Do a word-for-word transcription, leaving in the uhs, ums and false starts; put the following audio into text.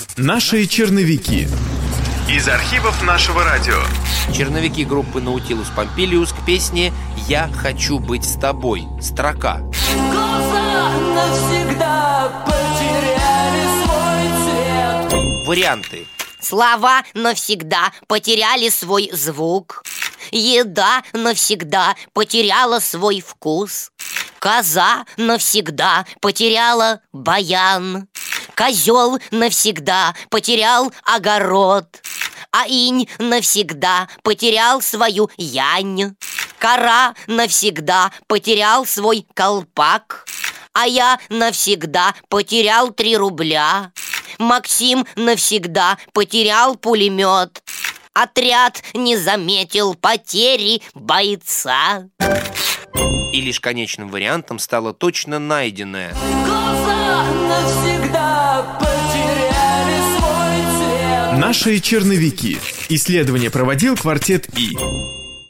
Наши черновики. Из архивов нашего радио. Черновики группы Наутилус Помпилиус к песне «Я хочу быть с тобой». Строка. Глаза навсегда потеряли свой цвет. Варианты. Слова навсегда потеряли свой звук. Еда навсегда потеряла свой вкус. Коза навсегда потеряла баян. Козел навсегда потерял огород. А инь навсегда потерял свою янь. Кора навсегда потерял свой колпак. А я навсегда потерял три рубля. Максим навсегда потерял пулемет. Отряд не заметил потери бойца. И лишь конечным вариантом стало точно найденное. Глаза навсегда потеряли свой цвет. Наши черновики. Исследование проводил квартет И.